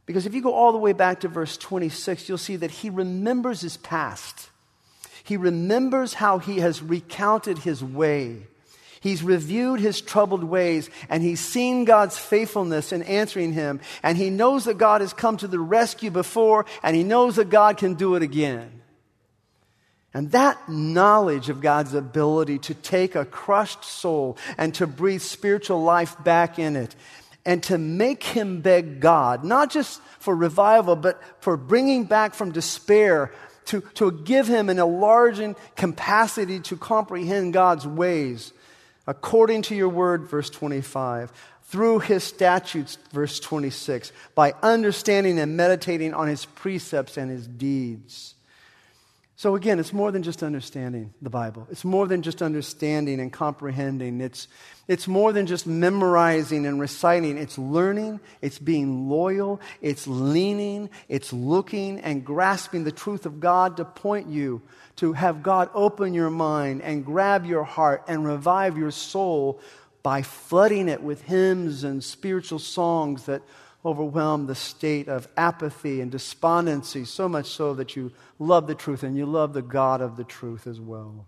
Because if you go all the way back to verse twenty-six, you'll see that he remembers his past. He remembers how he has recounted his way. He's reviewed his troubled ways, and he's seen God's faithfulness in answering him. And he knows that God has come to the rescue before, and he knows that God can do it again. And that knowledge of God's ability to take a crushed soul and to breathe spiritual life back in it, and to make him beg God, not just for revival, but for bringing back from despair, to, to give him an enlarging capacity to comprehend God's ways, according to your word, verse twenty-five, through his statutes, verse twenty-six, by understanding and meditating on his precepts and his deeds. So again, it's more than just understanding the Bible. It's more than just understanding and comprehending. It's, it's more than just memorizing and reciting. It's learning, it's being loyal, it's leaning, it's looking and grasping the truth of God to point you, to have God open your mind and grab your heart and revive your soul by flooding it with hymns and spiritual songs that overwhelm the state of apathy and despondency, so much so that you love the truth and you love the God of the truth as well.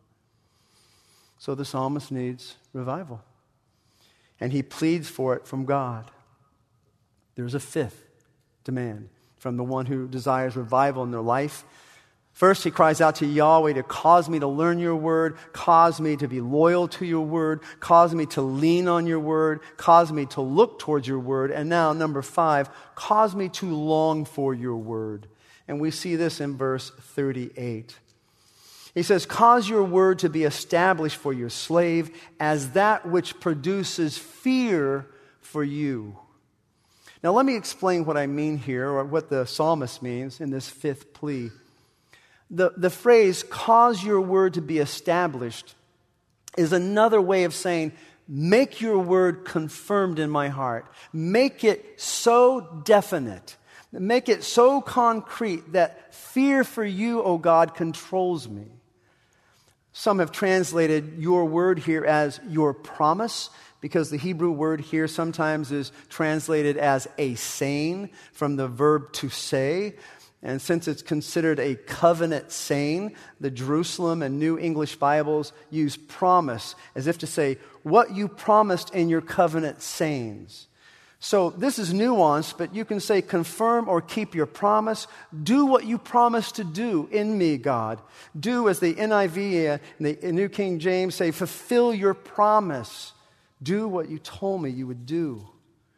So the psalmist needs revival, and he pleads for it from God. There's a fifth demand from the one who desires revival in their life. First, he cries out to Yahweh to cause me to learn your word, cause me to be loyal to your word, cause me to lean on your word, cause me to look towards your word. And now, number five, cause me to long for your word. And we see this in verse thirty-eight. He says, cause your word to be established for your slave as that which produces fear for you. Now, let me explain what I mean here, or what the psalmist means in this fifth plea. The, the phrase, cause your word to be established, is another way of saying, make your word confirmed in my heart. Make it so definite. Make it so concrete that fear for you, O God, controls me. Some have translated your word here as your promise, because the Hebrew word here sometimes is translated as a saying from the verb to say. And since it's considered a covenant saying, the Jerusalem and New English Bibles use promise, as if to say, what you promised in your covenant sayings. So this is nuanced, but you can say, confirm or keep your promise. Do what you promised to do in me, God. Do, as the N I V and the New King James say, fulfill your promise. Do what you told me you would do.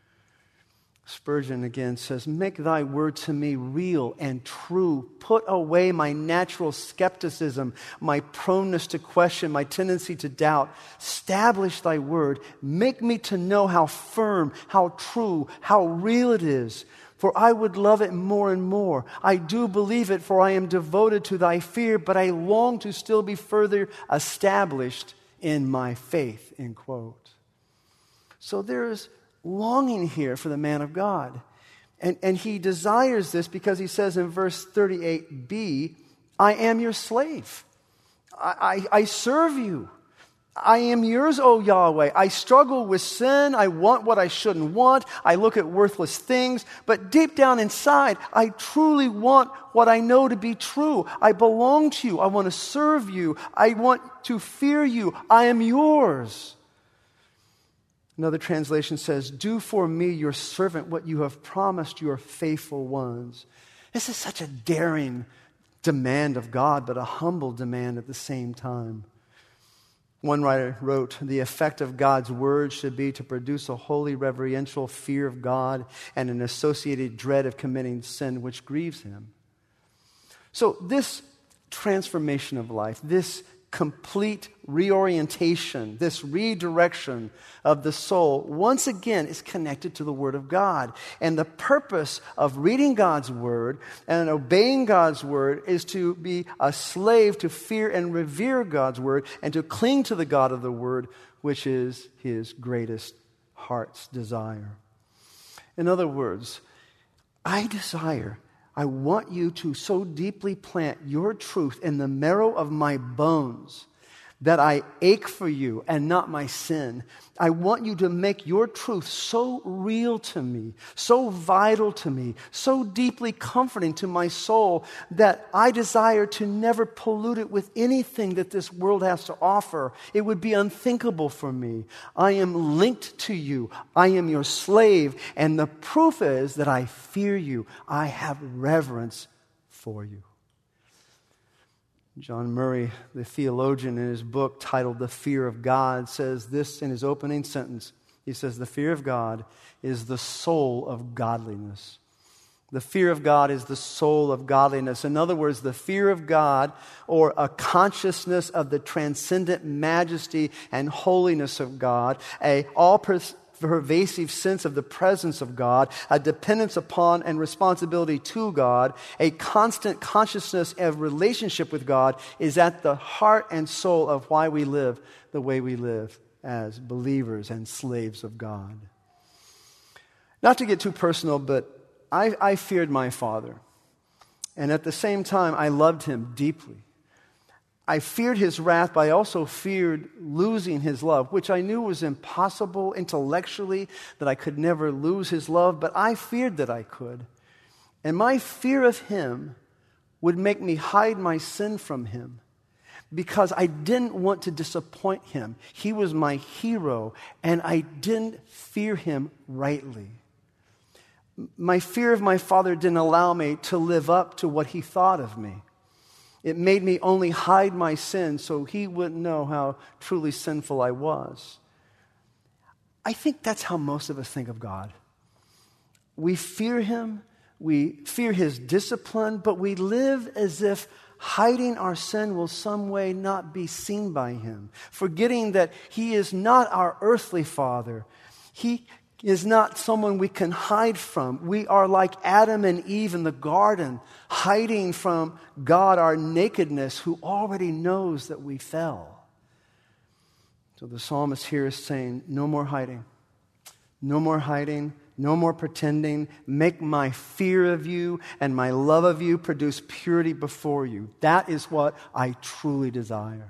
Spurgeon again says, make thy word to me real and true. Put away my natural skepticism, my proneness to question, my tendency to doubt. Establish thy word. Make me to know how firm, how true, how real it is. For I would love it more and more. I do believe it, for I am devoted to thy fear, but I long to still be further established in my faith, end quote. So there is longing here for the man of God. And, and he desires this because he says in verse thirty-eight b, I am your slave. I, I, I serve you. I am yours, O Yahweh. I struggle with sin. I want what I shouldn't want. I look at worthless things. But deep down inside, I truly want what I know to be true. I belong to you. I want to serve you. I want to fear you. I am yours. Another translation says, do for me, your servant, what you have promised your faithful ones. This is such a daring demand of God, but a humble demand at the same time. One writer wrote, the effect of God's word should be to produce a holy reverential fear of God and an associated dread of committing sin which grieves him. So this transformation of life, this complete reorientation, this redirection of the soul, once again is connected to the Word of God. And the purpose of reading God's Word and obeying God's Word is to be a slave to fear and revere God's Word and to cling to the God of the Word, which is his greatest heart's desire. In other words, I desire I want you to so deeply plant your truth in the marrow of my bones that I ache for you and not my sin. I want you to make your truth so real to me, so vital to me, so deeply comforting to my soul that I desire to never pollute it with anything that this world has to offer. It would be unthinkable for me. I am linked to you. I am your slave. And the proof is that I fear you. I have reverence for you. John Murray, the theologian, in his book titled The Fear of God, says this in his opening sentence. He says, the fear of God is the soul of godliness. The fear of God is the soul of godliness. In other words, the fear of God, or a consciousness of the transcendent majesty and holiness of God, a all pervasive sense of the presence of God, a dependence upon and responsibility to God, a constant consciousness of relationship with God is at the heart and soul of why we live the way we live as believers and slaves of God. Not to get too personal, but I, I feared my father. And at the same time, I loved him deeply. I feared his wrath, but I also feared losing his love, which I knew was impossible intellectually, that I could never lose his love, but I feared that I could. And my fear of him would make me hide my sin from him because I didn't want to disappoint him. He was my hero, and I didn't fear him rightly. My fear of my father didn't allow me to live up to what he thought of me. It made me only hide my sin so he wouldn't know how truly sinful I was. I think that's how most of us think of God. We fear him, we fear his discipline, but we live as if hiding our sin will some way not be seen by him, forgetting that he is not our earthly father. He is not someone we can hide from. We are like Adam and Eve in the garden, hiding from God our nakedness, who already knows that we fell. So the psalmist here is saying, no more hiding. No more hiding. No more pretending. Make my fear of you and my love of you produce purity before you. That is what I truly desire.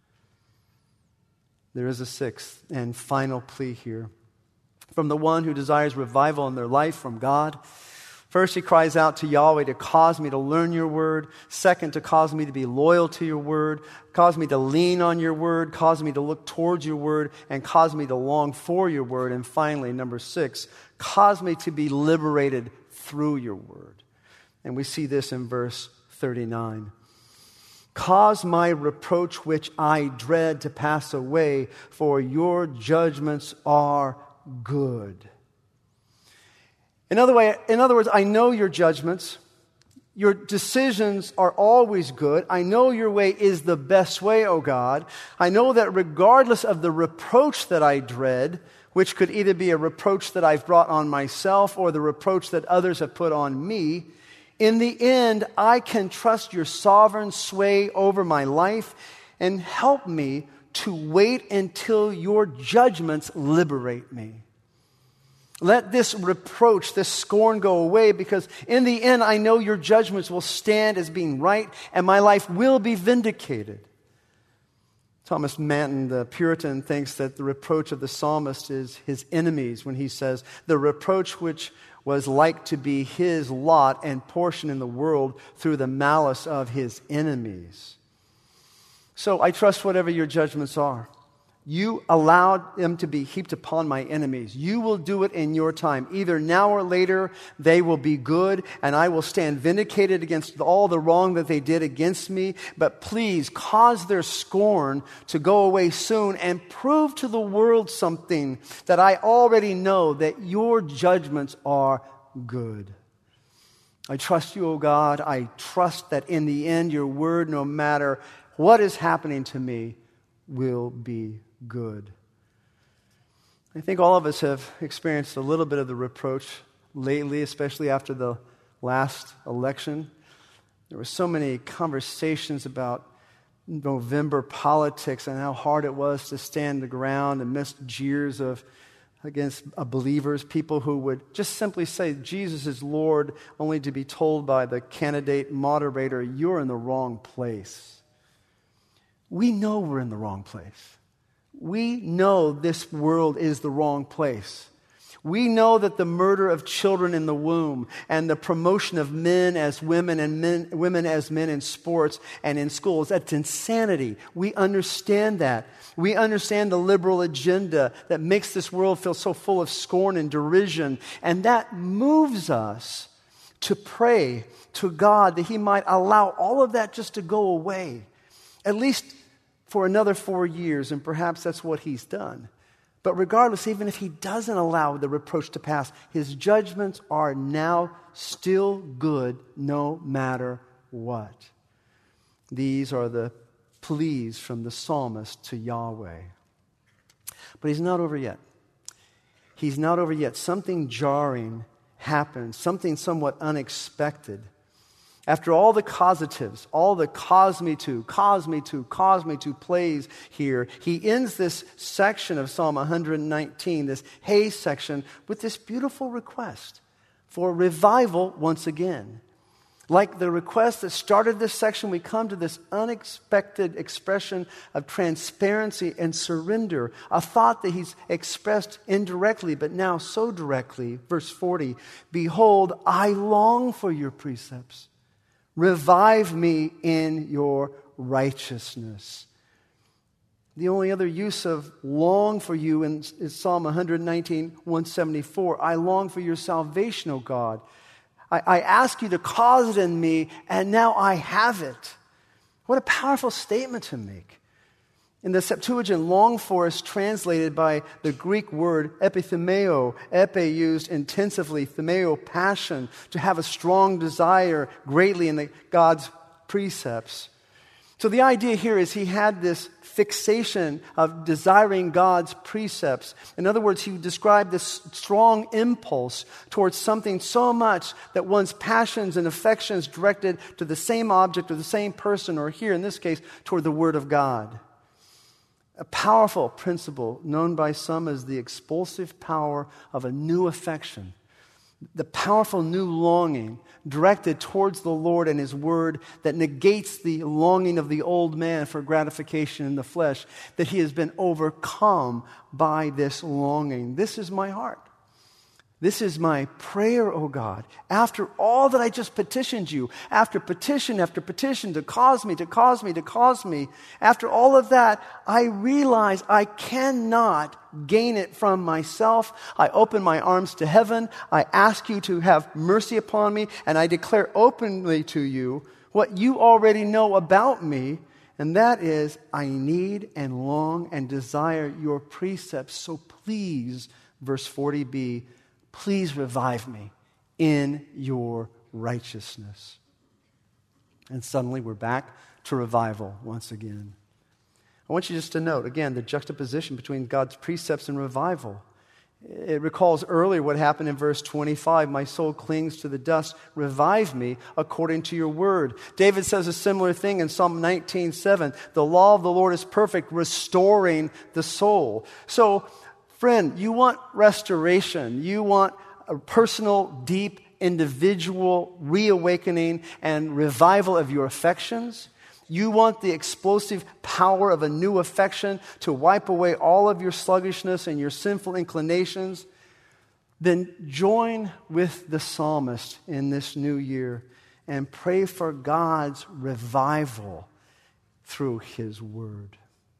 There is a sixth and final plea here from the one who desires revival in their life from God. First, he cries out to Yahweh to cause me to learn your word. Second, to cause me to be loyal to your word. Cause me to lean on your word. Cause me to look towards your word. And cause me to long for your word. And finally, number six, cause me to be liberated through your word. And we see this in verse thirty-nine. Cause my reproach which I dread to pass away, for your judgments are good. In other way, in other words, I know your judgments. Your decisions are always good. I know your way is the best way, O God. I know that regardless of the reproach that I dread, which could either be a reproach that I've brought on myself or the reproach that others have put on me, in the end, I can trust your sovereign sway over my life and help me to wait until your judgments liberate me. Let this reproach, this scorn go away, because in the end I know your judgments will stand as being right and my life will be vindicated. Thomas Manton, the Puritan, thinks that the reproach of the psalmist is his enemies when he says, the reproach which was like to be his lot and portion in the world through the malice of his enemies. So I trust whatever your judgments are. You allowed them to be heaped upon my enemies. You will do it in your time. Either now or later, they will be good, and I will stand vindicated against all the wrong that they did against me. But please, cause their scorn to go away soon and prove to the world something that I already know, that your judgments are good. I trust you, O God. I trust that in the end, your word, no matter what is happening to me, will be good. I think all of us have experienced a little bit of the reproach lately, especially after the last election. There were so many conversations about November politics and how hard it was to stand the ground amidst jeers of against believers, people who would just simply say Jesus is Lord, only to be told by the candidate moderator, you're in the wrong place. we know we're in the wrong place. We know this world is the wrong place. We know that the murder of children in the womb and the promotion of men as women and men, women as men in sports and in schools, that's insanity. We understand that. We understand the liberal agenda that makes this world feel so full of scorn and derision. And that moves us to pray to God that He might allow all of that just to go away, at least for another four years, and perhaps that's what He's done. But regardless, even if He doesn't allow the reproach to pass, His judgments are now still good no matter what. These are the pleas from the psalmist to Yahweh. But He's not over yet. He's not over yet. Something jarring happened, something somewhat unexpected. After all the causatives, all the cause me to, cause me to, cause me to plays here, he ends this section of Psalm one nineteen, this hey section, with this beautiful request for revival once again. Like the request that started this section, we come to this unexpected expression of transparency and surrender, a thought that he's expressed indirectly, but now so directly. Verse forty, behold, I long for your precepts. Revive me in your righteousness. The only other use of long for you in, is Psalm one nineteen, one seventy-four. I long for your salvation, O God. I, I ask you to cause it in me, and now I have it. What a powerful statement to make. In the Septuagint, long for is translated by the Greek word epithumeo, epi used intensively, thumeo, passion, to have a strong desire greatly in the, God's precepts. So the idea here is he had this fixation of desiring God's precepts. In other words, he described this strong impulse towards something so much that one's passions and affections directed to the same object or the same person, or here in this case, toward the Word of God. A powerful principle known by some as the expulsive power of a new affection. The powerful new longing directed towards the Lord and His Word that negates the longing of the old man for gratification in the flesh, that he has been overcome by this longing. This is my heart. This is my prayer, O God. After all that I just petitioned you, after petition after petition to cause me, to cause me, to cause me, after all of that, I realize I cannot gain it from myself. I open my arms to heaven. I ask you to have mercy upon me, and I declare openly to you what you already know about me, and that is I need and long and desire your precepts. So please, verse forty b, please revive me in your righteousness. And suddenly we're back to revival once again. I want you just to note, again, the juxtaposition between God's precepts and revival. It recalls earlier what happened in verse twenty-five. My soul clings to the dust. Revive me according to your word. David says a similar thing in Psalm nineteen seven. The law of the Lord is perfect, restoring the soul. So, friend, you want restoration. You want a personal, deep, individual reawakening and revival of your affections. You want the explosive power of a new affection to wipe away all of your sluggishness and your sinful inclinations. Then join with the psalmist in this new year and pray for God's revival through His Word.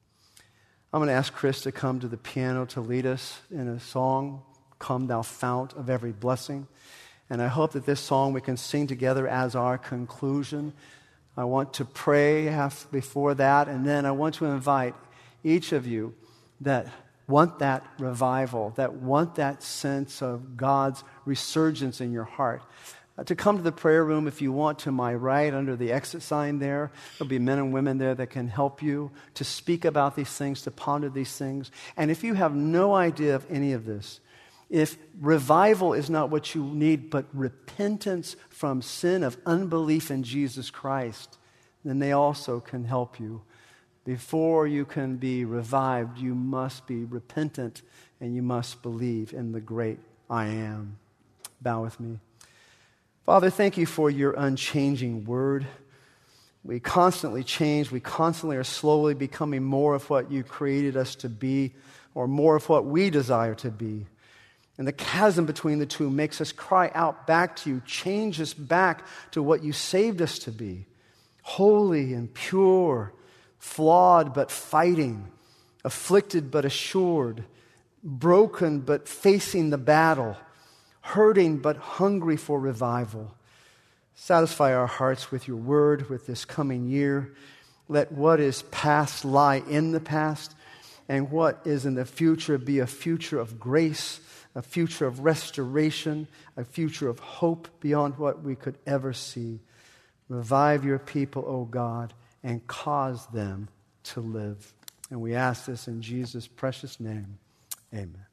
I'm going to ask Chris to come to the piano to lead us in a song, Come Thou Fount of Every Blessing. And I hope that this song we can sing together as our conclusion. I want to pray before that, and then I want to invite each of you that want that revival, that want that sense of God's resurgence in your heart, to come to the prayer room if you want, to my right under the exit sign there. There'll be men and women there that can help you to speak about these things, to ponder these things. And if you have no idea of any of this, if revival is not what you need, but repentance from sin of unbelief in Jesus Christ, then they also can help you. Before you can be revived, you must be repentant and you must believe in the great I Am. Bow with me. Father, thank you for your unchanging word. We constantly change. We constantly are slowly becoming more of what you created us to be, or more of what we desire to be. And the chasm between the two makes us cry out back to you. Change us back to what you saved us to be. Holy and pure, flawed but fighting, afflicted but assured, broken but facing the battle, hurting but hungry for revival. Satisfy our hearts with your word, with this coming year. Let what is past lie in the past, and what is in the future be a future of grace, a future of restoration, a future of hope beyond what we could ever see. Revive your people, O God, and cause them to live. And we ask this in Jesus' precious name. Amen.